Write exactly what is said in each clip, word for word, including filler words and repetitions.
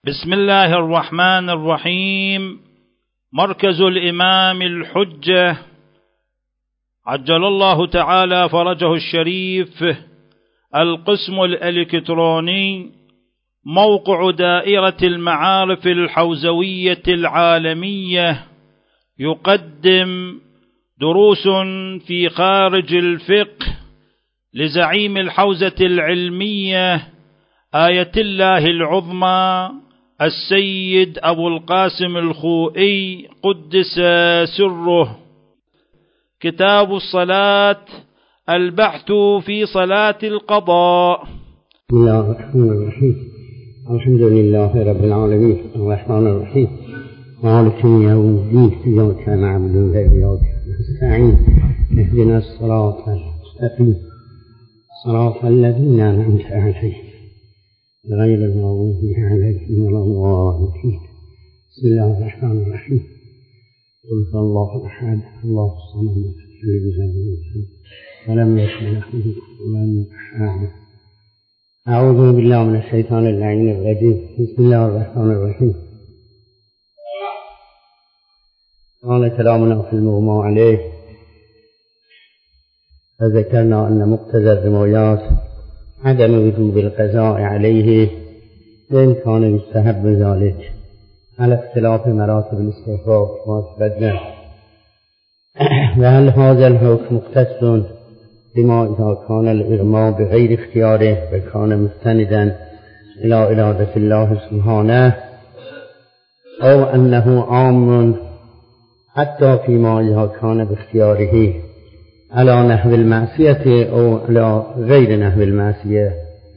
بسم الله الرحمن الرحيم. مركز الإمام الحجة عجل الله تعالى فرجه الشريف، القسم الإلكتروني، موقع دائرة المعارف الحوزوية العالمية، يقدم دروس في خارج الفقه لزعيم الحوزة العلمية آية الله العظمى السيد أبو القاسم الخوئي قدس سره. كتاب الصلاة، البحث في صلاة القضاء. بسم الله الرحمن الرحيم. الحمد لله رب العالمين الرحمن الرحيم مالك يوم الدين، إياك نعبد وإياك نستعين، اهدنا الصراط المستقيم صراط الذين أنعمت عليهم غير المغضوب عليهم ولا الضالين. بسم الله الرحمن الرحيم. قل هو الله أحد الله الصمد لم يلد ولم يكن له كفوا أحد. أعوذ بالله من الشيطان اللعين الرجيم. بسم الله الرحمن الرحيم. قال كلامنا في المغمى عليه، فذكرنا أن مقتضى الروايات عدم وجوب القضاء عليه، وإن كان يستحب ذلك على اختلاف مراتب الاستحباب كما تقدم. وهل هذا الحكم مختص بما إذا كان الإغماء بغير اختياره وكان مستندا إلى إرادة الله سبحانه، أو أنه عام حتى فيما إذا كان باختياره على نحو المعصية أو على غير نحو المعصية؟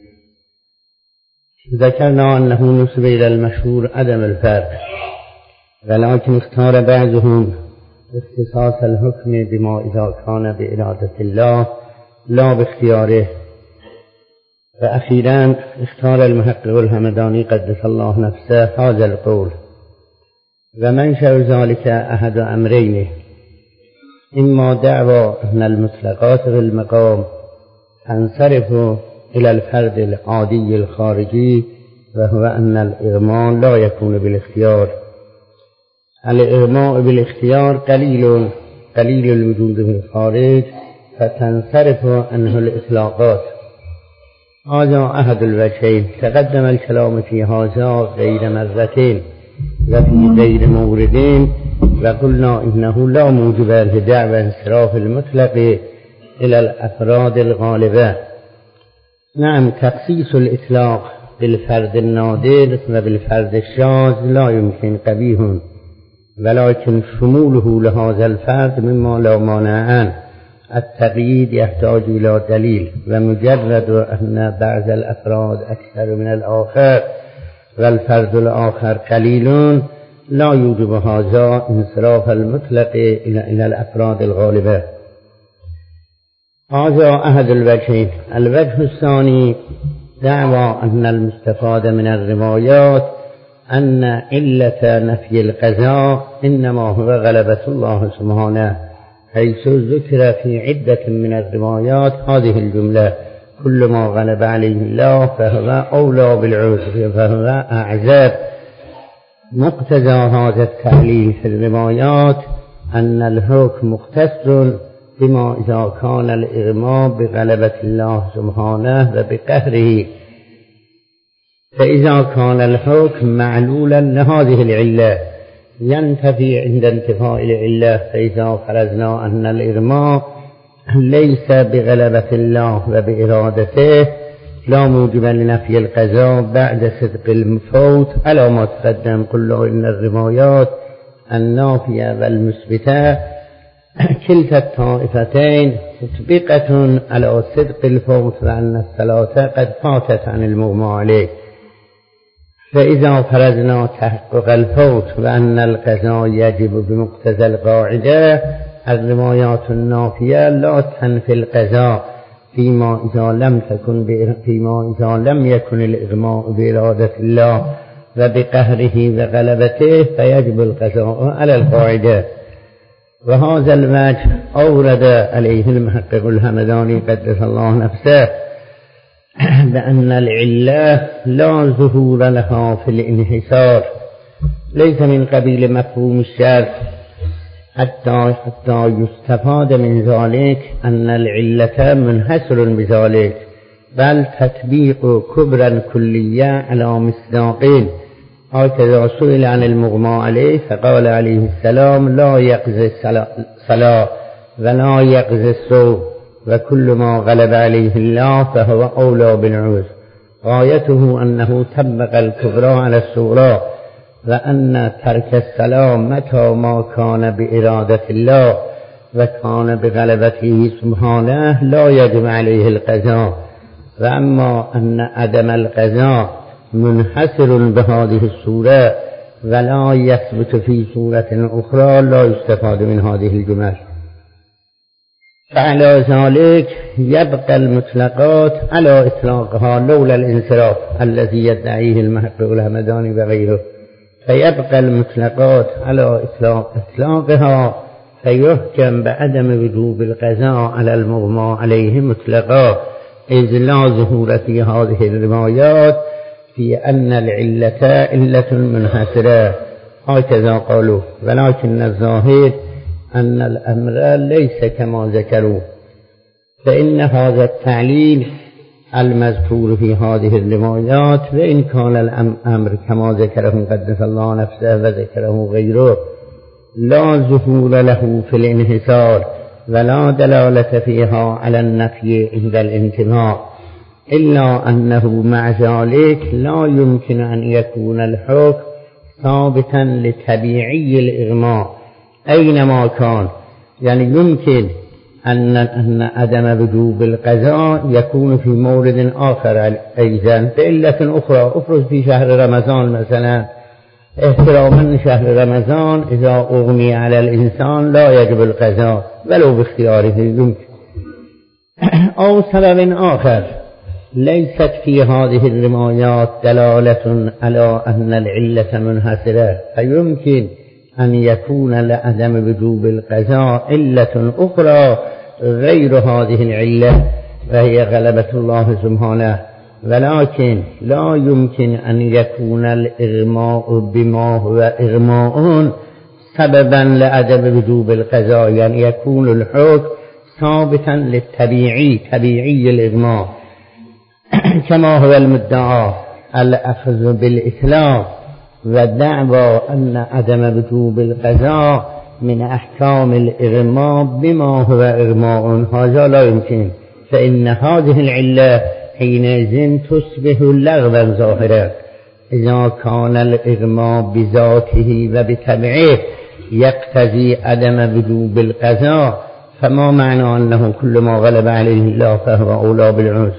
ذكرنا أنه نسب إلى المشهور عدم الفرق، ولكن اختار بعضهم اختصاص الحكم بما إذا كان بإرادة الله لا باختياره. وأخيرا اختار المحقق الهمداني قدس الله نفسه هذا القول: ومنشأ ذلك أحد أمرين، إما دعوى أن المطلقات في المقام تنصرف إلى الفرد العادي الخارجي، وهو أن الإغماء لا يكون بالاختيار. الإغماء بالاختيار قليل قليل الوجود في الخارج، فتنصرف عنه الإطلاقات. هذا أحد الوجهين، تقدم الكلام في هذا غير مرتين وفي غير موردين، وقلنا إنه لا موجب لدعوى انصراف المطلق إلى الأفراد الغالبة. نعم، تخصيص الإطلاق بالفرد النادر وبالفرد الشاذ لا يمكن قبيح، ولكن شموله لهذا الفرد مما لا مانع عنه. التقييد يحتاج إلى دليل، ومجرد أن بعض الأفراد أكثر من الآخر والفرد الآخر قليل لا يوجب هذا انصراف المطلق إلى الأفراد الغالبة. هذا أحد الوجهين. الوجه الثاني دعوى أن المستفاد من الروايات أن علة نفي القضاء إنما هو غلبة الله سبحانه، حيث ذكر في عدة من الروايات هذه الجملة: كل ما غلب عليه الله فهو أولى بالعذر فهو أعذر. مقتضى هذا التعليل في الروايات أن الحكم مختص بما إذا كان الإغماء بغلبة الله سبحانه وبقهره، فإذا كان الحكم معلولا لهذه العلة ينتفي عند انتفاء العلة. فإذا فرضنا أن الإغماء ليس بغلبة الله وبإرادته لا موجب لنفي القضاء بعد صدق المفوت على ما تقدم. قلنا إن الروايات النافية والمثبتة كلتا الطائفتين مطبقة على صدق الفوت، وأن الصلاة قد فاتت عن المغمى عليه. فإذا فرضنا تحقق الفوت وأن القضاء يجب بمقتضى القاعدة، الروايات النافية لا تنفي القضاء فيما إذا لم تكن فيما إذا لم يكن الإغماء بإرادة الله وبقهره وغلبته، فيجب القضاء على القاعدة. وهذا الوجه أورد عليه المحقق الهمداني قدس الله نفسه بأن العلة لا ظهور لها في الانحصار، ليس من قبيل مفهوم الشرط، حتى حتى يستفاد من ذلك أن العلة منحصر بذلك، بل تطبيق كبرى كلية على مصداقين. هكذا سئل عن المغمى عليه فقال عليه السلام: لا يقضي الصلاة ولا يقضي الصوم، وكل ما غلب عليه الله فهو أولى بالعذر. غايته أنه طبق الكبرى على الصغرى، وأن ترك الصلاة متى ما كان بإرادة الله وكان بغلبته سبحانه لا يجب عليه القضاء، وأما أن عدم القضاء منحصر بهذه الصورة ولا يثبت في صورة أخرى لا يستفاد من هذه الجمل. فعلى ذلك يبقى المطلقات على إطلاقها لولا الانصراف الذي يدعيه المحقق الهمداني وغيره، فيبقى المطلقات على إطلاق إطلاقها، فيحكم بعدم وجوب القضاء على المغمى عليه مطلقا، إذ لا ظهور في هذه الروايات في أن العلة علة منحصرة، هكذا قالوا. ولكن الظاهر أن الأمر ليس كما ذكروا، فإن هذا التعليل المذكور في هذه الروايات، وإن كان الأمر كما ذكره قدس الله نفسه وذكره غيره، لا ظهور له في الانحصار ولا دلالة فيها على النفي عند الانتماء، إلا أنه مع ذلك لا يمكن أن يكون الحكم ثابتا لطبيعي الإغماء أينما كان. يعني يمكن أن أن عدم وجوب القضاء يكون في مورد آخر أيضا بعلة أخرى. أفرض في شهر رمضان مثلا، احتراما لشهر رمضان إذا أغمي على الإنسان لا يجب القضاء ولو باختياره يمكن، أو سبب آخر ليست في هذه الروايات دلالة على أن العلة منحصرة، فيمكن أن يكون لعدم وجوب القضاء علة أخرى غير هذه العلة وهي غلبة الله سبحانه، ولكن لا يمكن أن يكون الإغماء بما هو إغماء سببا لعدم وجوب القضاء، يعني يكون الحكم ثابتا للطبيعي طبيعي الإغماء كما هو المدعى الأخذ بالإسلام، ودعوى أن عدم وجوب القضاء من أحكام الإغماء بما هو إغماء، هذا لا يمكن، فإن هذه العلة حينئذ تصبح لغوا ظاهرا. إذا كان الإغماء بذاته وبطبعه يقتضي عدم وجوب القضاء، فما معنى أنه كل ما غلب عليه الله فهو أولى بالعذر؟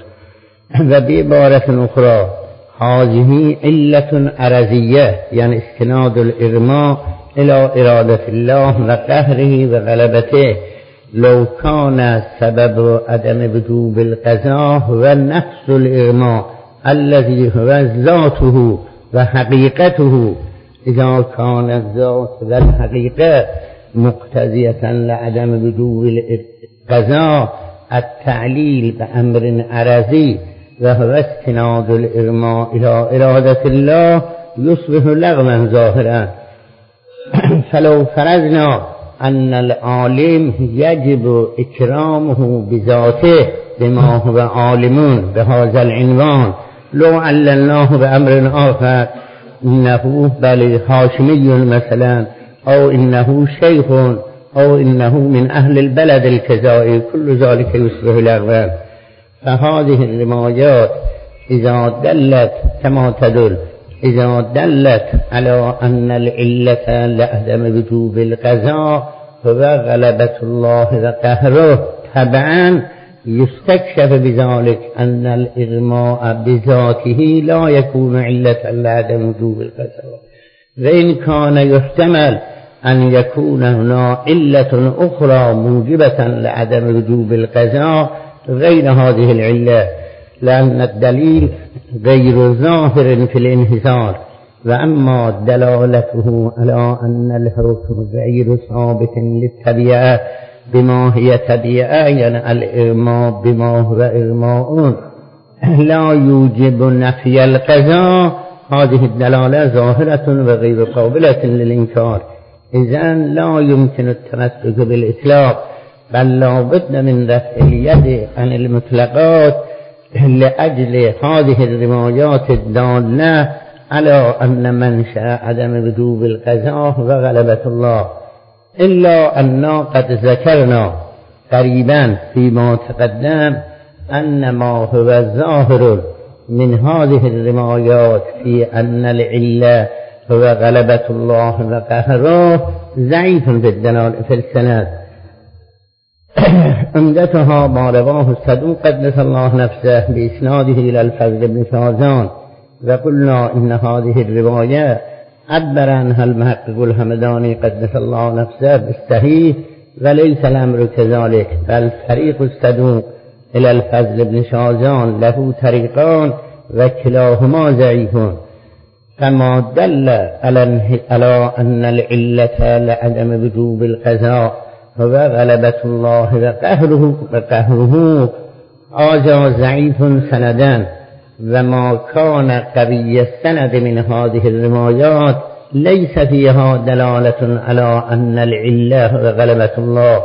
وبعبارة أخرى هذه علة عرضية، يعني استناد الإغماء إلى إرادة الله وقهره وغلبته. لو كان سبب عدم وجوب القضاء هو نفس الإغماء الذي هو ذاته وحقيقته، إذا كان الذات والحقيقة مقتضية لعدم وجوب القضاء، التعليل بأمر عرضي وهو استناد الإغماء إلى إرادة الله يصبح لغوا ظاهرا. فلو فرضنا أن العالم يجب إكرامه بذاته بما هو عالم بهذا العنوان، لو عللناه بأمر آخر إنه بل هاشمي مثلا، أو إنه شيخ، أو إنه من أهل البلد الكذائي، كل ذلك يصبح لغوا. فهذه الروايات إذا دلت كما تدل إذا دلت على أن العلة لعدم وجوب القضاء هو غلبة الله وقهره، طبعا يستكشف بذلك أن الإغماء بذاته لا يكون علة لعدم وجوب القضاء، وإن كان يحتمل أن يكون هنا علة أخرى موجبة لعدم وجوب القضاء غير هذه العلة، لأن الدليل غير ظاهر في الانحصار. وأما دلالته على أن الحكم غير ثابت للطبيعة بما هي طبيعة، يعني الإغماء بما هو إغماء، لا يوجب نفي القضاء هذه الدلالة ظاهرة وغير قابلة للإنكار. إذن لا يمكن التمسك بالإطلاق، بل لا بد من رفع اليد عن المطلقات لأجل هذه الروايات الدالة على أن منشأ عدم وجوب القضاء وغلبة الله. إلا أننا قد ذكرنا قريبا فيما تقدم أن ما هو ظاهر من هذه الروايات في أن العلة هو غلبة الله وقهره ضعيف في الدلالة في السند. عمدتها ما رواه الصدوق قدس الله نفسه بإسناده إلى الفضل بن شازان، وقلنا إن هذه الرواية عبر عنها المحقق الهمداني قدس الله نفسه بالصحيح، وليس الأمر كذلك، بل طريق الصدوق إلى الفضل بن شازان له طريقان وكلاهما ضعيف، كما دل على أن العلة لعدم وجوب القضاء هو غلبة الله وقهره وقهره هذا ضعيف سندا، وما كان قوي السند من هذه الروايات ليس فيها دلالة على أن العلة هو غلبة الله،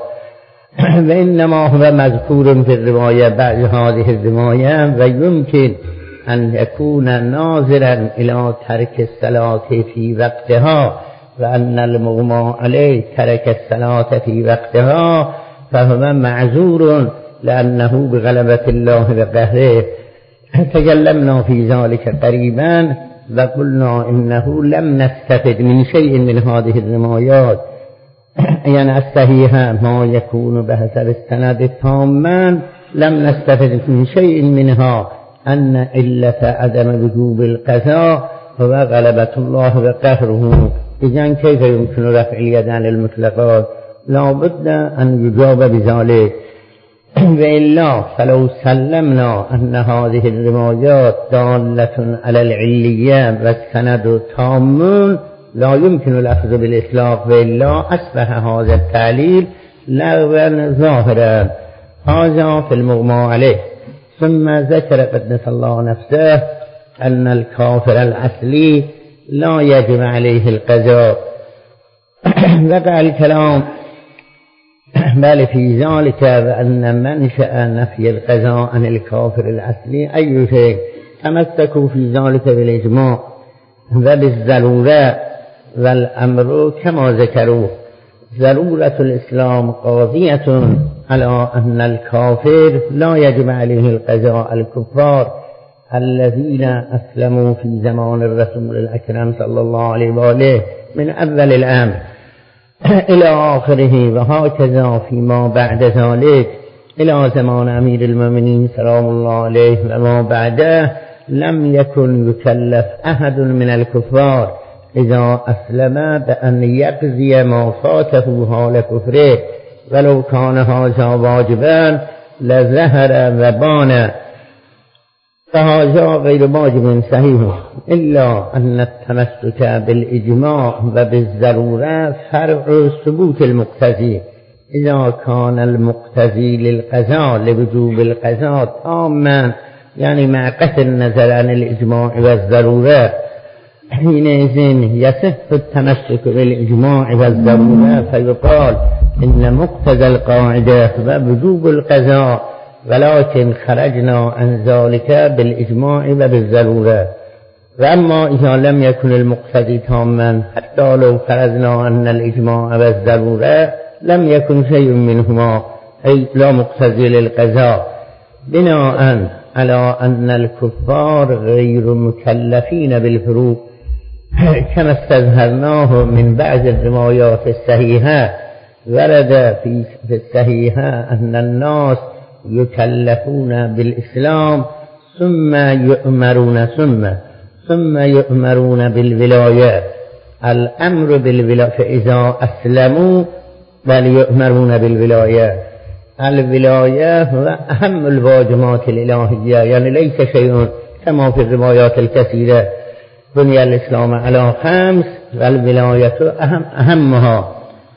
وإنما هو مذكور في الرواية بعد هذه الرواية، ويمكن أن يكون ناظرا إلى ترك الصلاة في وقتها، وأن المغمى عليه ترك الصلاة في وقتها فهو معذور لأنه بغلبة الله وقهره. تكلمنا في ذلك قريبا وقلنا إنه لم نستفد من شيء من هذه الروايات، يعني الصحيحة ما يكون بحسب السند تاما، لم نستفد من شيء منها أن علة عدم وجوب القضاء هو غلبة الله وقهره. إذن كيف يمكن رفع اليد عن المطلقات؟ لا بد أن يجاب بذلك، وإلا فلو سلمنا أن هذه الروايات دالة على العلية والسند تام لا يمكن الأخذ بالإطلاق، وإلا أصبح هذا التعليل لغوا ظاهرا. هذا في المغمى عليه. ثم ذكر قدس الله نفسه أن الكافر الأصلي لا يجب عليه القضاء. وقع الكلام بل في ذلك وأن منشأ نفي القضاء عن الكافر الأصلي أي شيء، تمسكوا في ذلك بالإجماع وبالضرورة، والأمر كما ذكروا ضرورة الإسلام قاضية على أن الكافر لا يجب عليه القضاء. الكفار الذين أسلموا في زمان الرسول الأكرم صلى الله عليه وآله من أول الأمر إلى آخره، وهكذا فيما بعد ذلك إلى زمان أمير المؤمنين سلام الله عليه وما بعده، لم يكن يكلف أحد من الكفار إذا أسلم بأن يقضي ما فاته حال كفره، ولو كان هذا واجبا لظهر وبان، فهذا غير واجب صحيح، إلا أن التمسك بالإجماع وبالضرورة فرع ثبوت المقتضي. إذا كان المقتضي للقضاء لوجوب القضاء تاما، يعني مع قطع النظر عن الإجماع والضرورة، حينئذ يصح التمسك بالإجماع والضرورة، فيقال إن مقتضى القاعدة ووجوب القضاء، ولكن خرجنا عن ذلك بالإجماع وبالضرورة. وأما إذا لم يكن المقتضي تاما، حتى لو فرضنا أن الإجماع والضرورة لم يكن شيء منهما، أي لا مقتضي للقضاء، بناء على أن الكفار غير مكلفين بالفروق، كما استظهرناه من بعض الروايات الصحيحة. ورد في الصحيحة أن الناس يكلفون بالإسلام ثم يؤمرون ثم ثم يؤمرون بالولاية. الأمر بالولاية فإذا أسلموا بل يؤمرون بالولاية. الولاية هو أهم الواجبات الإلهية، يعني ليس شيء كما في الروايات الكثيرة بني الإسلام على خمس والولاية أهم أهمها.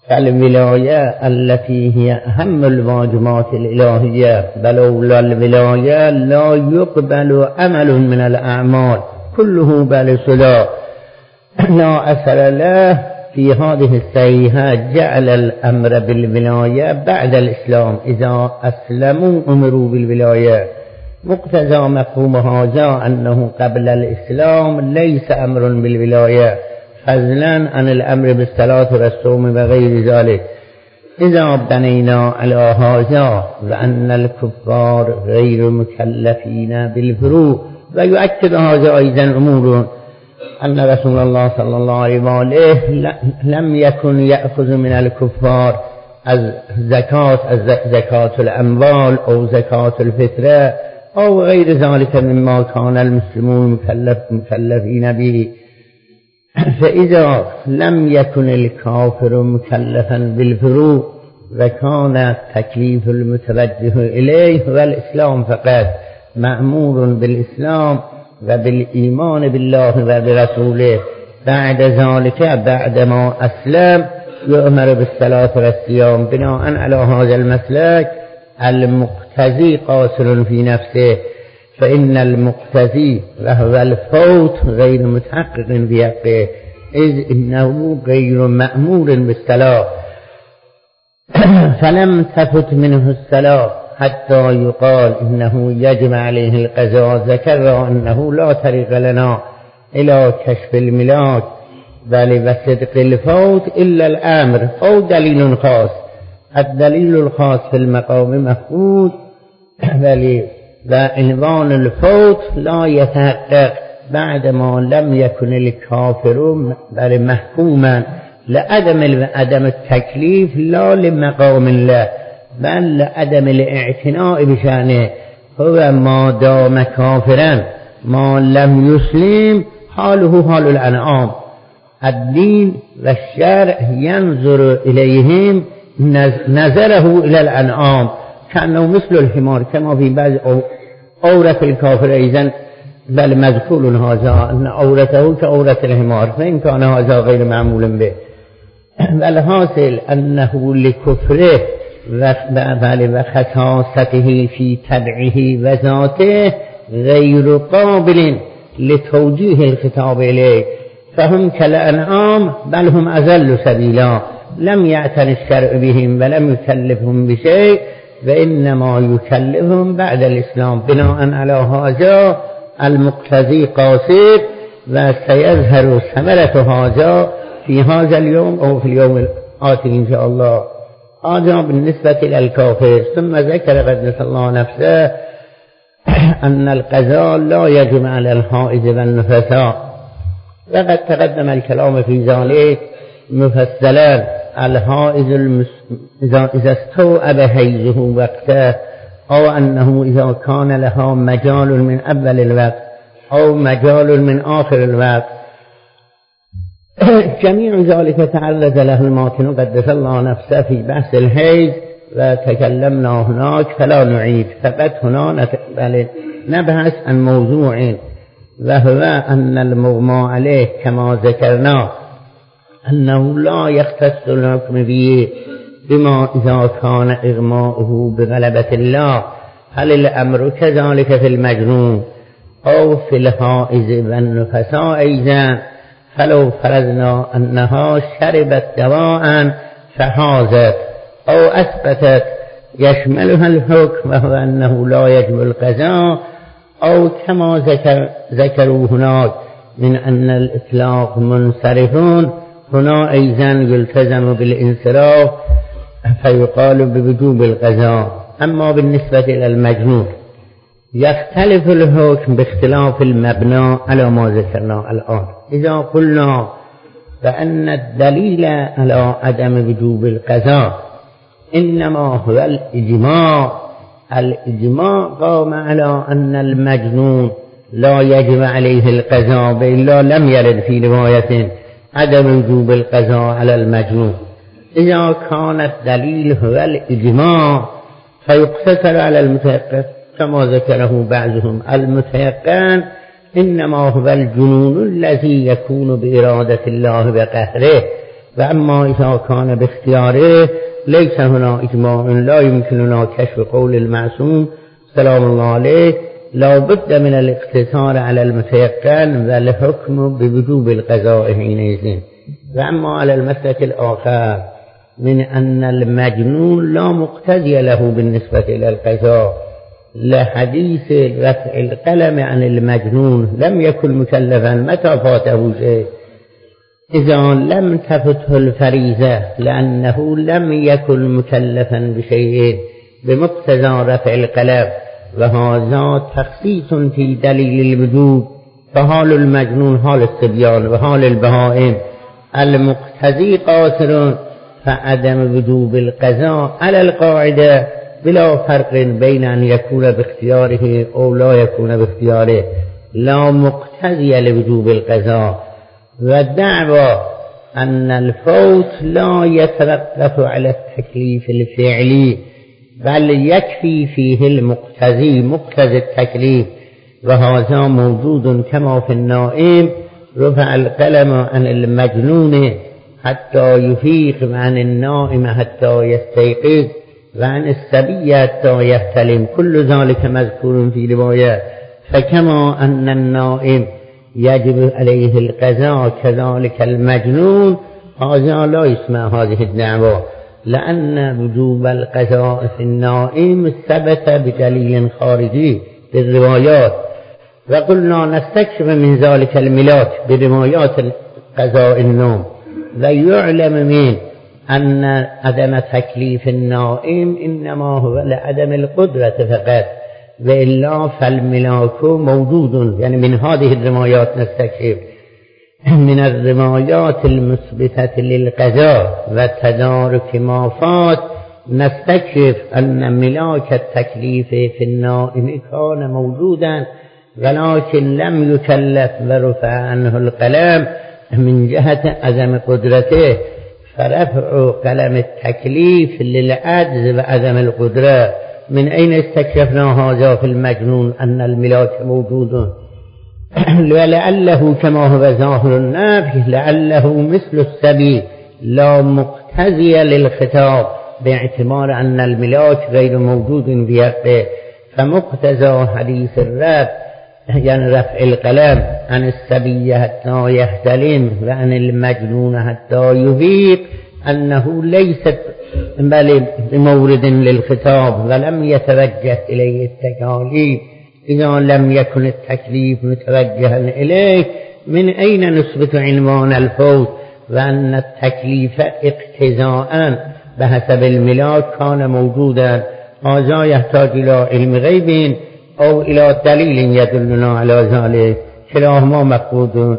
فالولاية التي هي أهم الواجبات الإلهية ولولا الولاية لا يقبل عمل من الأعمال كله بل صلاة لا أثر له. في هذه الصحيحة جعل الأمر بالولاية بعد الإسلام، إذا أسلموا أمروا بالولاية. مقتضى مفهوم هذا أنه قبل الإسلام ليس أمر بالولاية فضلا عن الأمر بالصلاة والصوم وغير ذلك. إذا بنينا على هذا وأن الكفار غير مكلفين بالفروع، ويؤكد هذا أيضا أمور أن رسول الله صلى الله عليه وآله لم يكن يأخذ من الكفار الزكاة زكاة الأموال أو زكاة الفطرة أو غير ذلك مما كان المسلمون مكلف مكلفين به. فإذا لم يكن الكافر مكلفا بالفروع وكان التكليف المتوجه إليه والإسلام فقط، مأمور بالإسلام وبالإيمان بالله وبرسوله، بعد ذلك بعدما أسلم يؤمر بالصلاة والصيام بناء على هذا المسلك المقتضي قاصر في نفسه، فإن المقتضي وهو الفوت غير متحقق في حقه، إذ إنه غير مأمور بالصلاة فلم تفت منه الصلاة حتى يقال إنه يجب عليه القضاء. ذكر أنه لا طريق لنا إلى كشف الملاك بل وصدق الفوت إلا الأمر أو دليل خاص. الدليل الخاص في المقام مفقود بل وعنوان الفوت لا يتحقق بعدما لم يكن الكافر بل محكوما لعدم عدم التكليف لا لمقام الله بل لعدم الاعتناء بشأنه. هو ما دام كافرا ما لم يسلم حاله حال الأنعام. الدين والشرع ينظر إليهم نظره إلى الأنعام كأنه مثل الحمار، كما في بعض عورة الكافر أيضا بل مذكور هذا أن عورته كعورة الحمار، فإن كان هذا غير معمول به. والحاصل أنه لكفره وخصاصته في تبعه وذاته غير قابل لتوجيه الخطاب إليه، فهم كالأنعام بل هم أذل سبيلا، لم يعتن الشرع بهم ولم يكلفهم بشيء وإنما يكلفهم بعد الإسلام. بناء على هذا المقتضي قاصر، وسيظهر ثمرة هذا في هذا اليوم أو في اليوم الآتي إن شاء الله. هذا بالنسبة إلى الكافر. ثم ذكر قدس الله نفسه أن القضاء لا يجب على الحائض والنفساء، وقد تقدم الكلام في ذلك مفصلا. الحائض المس... إذا استوعب حيضه وقته أو أنه إذا كان لها مجال من أول الوقت أو مجال من آخر الوقت، جميع ذلك تعرض له الماتن قدس الله نفسه في بحث الحيض وتكلمنا هناك، فلا نعيد، فقط هنا نبحث عن موضوع وهو أن المغمى عليه كما ذكرنا أنه لا يختص الحكم به بما إذا كان إغماؤه بغلبة الله. هل الأمر كذلك في المجنون أو في الحائض والنفساء أيضا؟ فلو فرضنا أنها شربت دواء فحاضت أو أثبتت يشملها الحكم وهو أنه لا يجب القضاء، أو كما ذكر ذكروا هناك من أن الإطلاق منصرفون، هنا أيضا يلتزم بالانصراف فيقال بوجوب القضاء. أما بالنسبة إلى المجنون يختلف الحكم باختلاف المبنى على ما ذكرنا الآن. إذا قلنا فأن الدليل على عدم وجوب القضاء إنما هو الإجماع، الإجماع قام على أن المجنون لا يجب عليه القضاء، وإلا لم يرد في رواية عدم وجوب القضاء على المجنون. إذا كان الدليل هو الإجماع فيقتصر على المتيقن كما ذكره بعضهم. المتيقن إنما هو الجنون الذي يكون بإرادة الله وقهره، وأما إذا كان باختياره ليس هنا إجماع لا يمكننا كشف قول المعصوم سلام الله عليه، لا بد من الاقتصار على المتيقن والحكم بوجوب القضاء حينئذ. وأما على المسلك الآخر من أن المجنون لا مقتضي له بالنسبة إلى القضاء لحديث رفع القلم عن المجنون لم يكن مكلفا متى فاته شيء إذا لم تفته الفريضة لأنه لم يكن مكلفا بشيء بمقتضى رفع القلم، وهذا تخصيص في دليل الوجوب. فحال المجنون حال الصبيان وحال البهائم المقتضي قاصر، فعدم وجوب القضاء على القاعدة بلا فرق بين أن يكون باختياره أو لا يكون باختياره لا مقتضي لوجوب القضاء. والدعوى أن الفوت لا يتوقف على التكليف الفعلي بل يكفي فيه المقتضي مقتضي التكليف، وهذا موجود كما في النائم رفع القلم عن المجنون حتى يفيق وعن النائم حتى يستيقظ وعن الصبي حتى يحتلم، كل ذلك مذكور في رواية. فكما أن النائم يجب عليه القضاء كذلك المجنون، هذا لا يسمع هذه الدعوة، لأن وجوب القضاء في النائم ثبت بدليل خارجي بالروايات. وقلنا نستكشف من ذلك الملاك بروايات قضاء النوم، ويعلم من أن عدم تكليف النائم إنما هو لعدم القدرة فقط، وإلا فالملاك موجود. يعني من هذه الروايات نستكشف من الروايات المثبتة للقضاء وتدارك ما فات نستكشف أن ملاك التكليف في النائم كان موجودا ولكن لم يكلف ورفع عنه القلم من جهة عدم قدرته، فرفع قلم التكليف للعجز وعدم القدرة. من أين استكشفنا هذا في المجنون أن الملاك موجود؟ ولعله كما هو ظاهر النفي لعله مثل السبي لا مقتضي للخطاب باعتبار أن الملاك غير موجود في حقه، فمقتضى حديث الرب يعني رفع القلم عن السبي حتى يحتلم وعن المجنون حتى يفيق أنه ليست بل بمورد للخطاب ولم يتوجه إليه التكاليف. إذا لم يكن التكليف متوجها إليه من أين نثبت عنوان الفوت وأن التكليف اقتضاء بحسب الملاك كان موجودا؟ هذا يحتاج إلى علم غيب أو إلى دليل يدلنا على ذلك، كلاهما مفقود.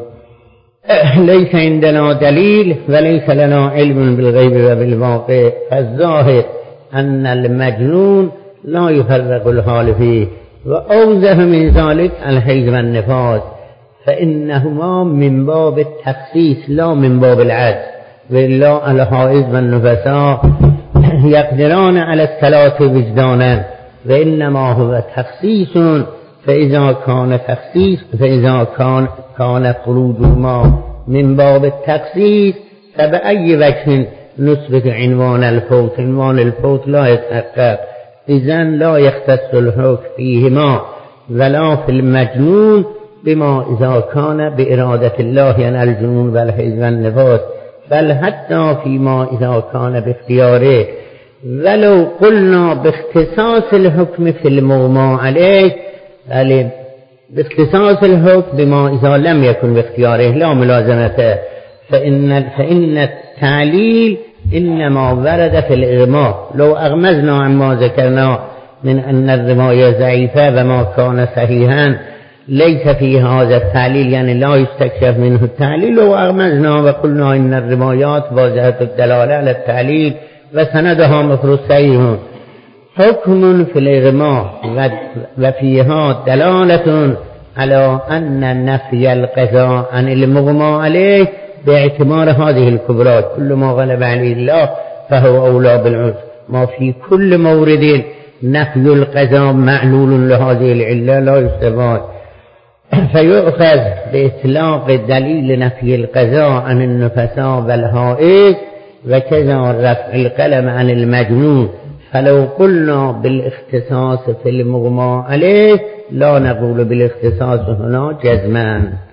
ليس عندنا دليل وليس لنا علم بالغيب وبالواقع، فالظاهر أن المجنون لا يفرق الحال فيه. وأوضح من ذلك الحيض والنفاس، فإنهما من باب التخصيص لا من باب العجز، وإلا الحائض والنفساء يقدران على الصلاة وجدانا، وإنما هو تخصيص. فإذا كان تخصيص فإذا كان كان خروجهما من باب التخصيص فبأي وجه نثبت عنوان الفوت؟ عنوان الفوت لا يتحقق، إذن لا يختص الحكم فيهما ولا في المجنون بما إذا كان بإرادة الله يعني الجنون والحيض والنفاس، بل حتى فيما إذا كان باختياره. ولو قلنا باختصاص الحكم في المغمى عليه، بل باختصاص الحكم بما إذا لم يكن باختياره لا ملازمته، فإن, فإن التعليل إنما ورد في الإغماء. لو أغمزنا عما ذكرنا من أن الرواية ضعيفة وما كان صحيحا ليس في هذا التعليل، يعني لا يستكشف منه التعليل، لو أغمزنا وقلنا إن الروايات واضحة الدلالة على التعليل وسندها مفروض صحيح، حكم في الإغماء وفيها دلالة على أن نفي القضاء عن المغمى عليه باعتبار هذه الكبرات، كل ما غلب عليه الله فهو أولى بالعذر. ما في كل مورد نفي القضاء معلول لهذه العلة لا يستفاد. فيؤخذ بإطلاق دليل نفي القضاء عن النفساء والحائض وكذا رفع القلم عن المجنون. فلو قلنا بالاختصاص في المغمى عليه لا نقول بالاختصاص هنا جزما.